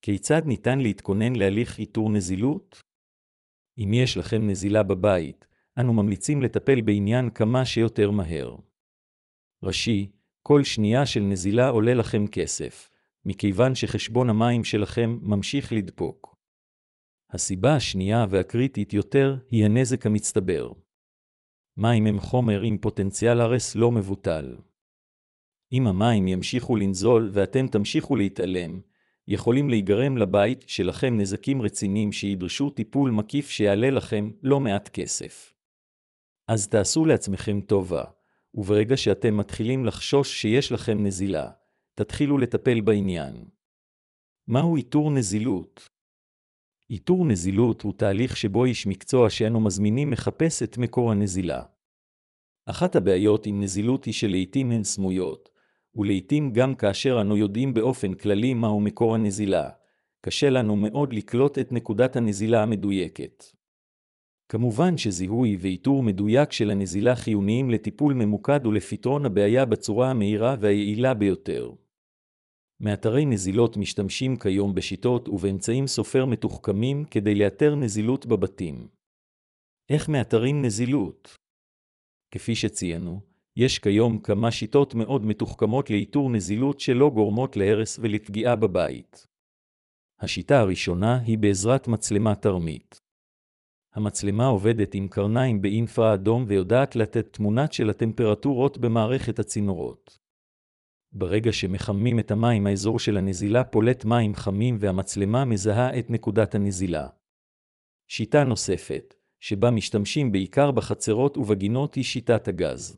כיצד ניתן להתכונן להליך איתור נזילות? אם יש לכם נזילה בבית, אנו ממליצים לטפל בעניין כמה שיותר מהר. ראשי, כל שנייה של נזילה עולה לכם כסף, מכיוון שחשבון המים שלכם ממשיך לדפוק. הסיבה השנייה והקריטית יותר היא הנזק המצטבר. מים הם חומר עם פוטנציאל הרס לא מבוטל. אם המים ימשיכו לנזול ואתם תמשיכו להתעלם, יכולים להיגרם לבית שלכם נזקים רציניים שידרשו טיפול מקיף שיעלה לכם לא מעט כסף. אז תעשו לעצמכם טובה, וברגע שאתם מתחילים לחשוש שיש לכם נזילה, תתחילו לטפל בעניין. מהו איתור נזילות? איתור נזילות הוא תהליך שבו איש מקצוע שאנו מזמינים מחפש את מקור הנזילה. אחת הבעיות עם נזילות היא שלעיתים הן סמויות, ולעיתים גם כאשר אנו יודעים באופן כללי מהו מקור הנזילה, קשה לנו מאוד לקלוט את נקודת הנזילה המדויקת. כמובן שזיהוי ואיתור מדויק של הנזילה חיוניים לטיפול ממוקד ולפתרון הבעיה בצורה המהירה והיעילה ביותר. מאתרי נזילות משתמשים כיום בשיטות ובאמצעים סופר מתוחכמים כדי לאתר נזילות בבתים. איך מאתרים נזילות? כפי שציינו, יש כיום כמה שיטות מאוד מתוחכמות לאיתור נזילות שלא גורמות להרס ולפגיעה בבית. השיטה הראשונה היא בעזרת מצלמה תרמית. המצלמה עובדת עם קרניים באינפרה אדום ויודעת לתת תמונת של הטמפרטורות במערכת הצינורות. ברגע שמחממים את המים, האזור של הנזילה פולט מים חמים והמצלמה מזהה את נקודת הנזילה. שיטה נוספת, שבה משתמשים בעיקר בחצרות ובגינות, היא שיטת הגז.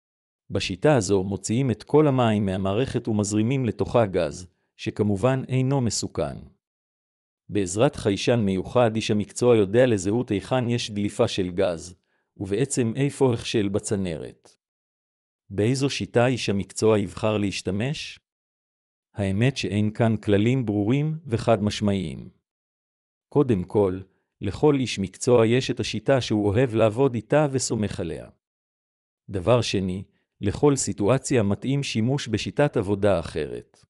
בשיטה הזו מוציאים את כל המים מהמערכת ומזרימים לתוכה גז, שכמובן אינו מסוכן. בעזרת חיישן מיוחד איש המקצוע יודע לזהות היכן יש דליפה של גז, ובעצם איפה הכשל בצנרת. באיזו שיטה איש המקצוע יבחר להשתמש? האמת שאין כאן כללים ברורים וחד משמעיים. קודם כל, לכל איש מקצוע יש את השיטה שהוא אוהב לעבוד איתה וסומך עליה. דבר שני, לכל סיטואציה מתאים שימוש בשיטת עבודה אחרת.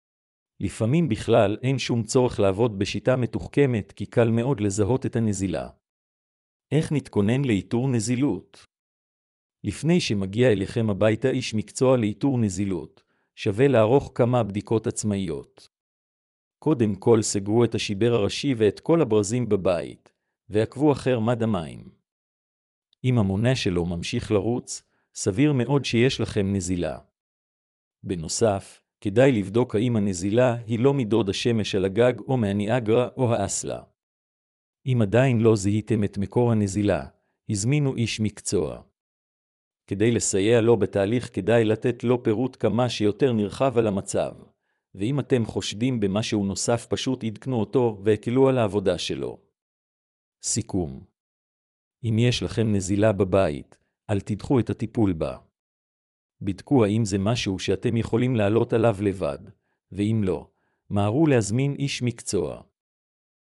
לפעמים בכלל אין שום צורך לעבוד בשיטה מתוחכמת כי קל מאוד לזהות את הנזילה. איך נתכונן לאיתור נזילות? לפני שמגיע אליכם הביתה איש מקצוע לאיתור נזילות, שווה לערוך כמה בדיקות עצמאיות. קודם כל סגרו את השיבר הראשי ואת כל הברזים בבית, ועקבו אחר מד המים. אם המונה שלו ממשיך לרוץ, סביר מאוד שיש לכם נזילה. בנוסף, כדאי לבדוק האם הנזילה היא לא מדוד השמש על הגג או מהניאגרה או האסלה. אם עדיין לא זיהיתם את מקור הנזילה, הזמינו איש מקצוע. כדי לסייע לו בתהליך כדאי לתת לו פירוט כמה שיותר נרחב על המצב, ואם אתם חושדים במשהו נוסף פשוט עדכנו אותו והקלו על העבודה שלו. סיכום: אם יש לכם נזילה בבית, אל תדחו את הטיפול בה. בדקו האם זה משהו שאתם יכולים לעלות עליו לבד, ואם לא, מהרו להזמין איש מקצוע.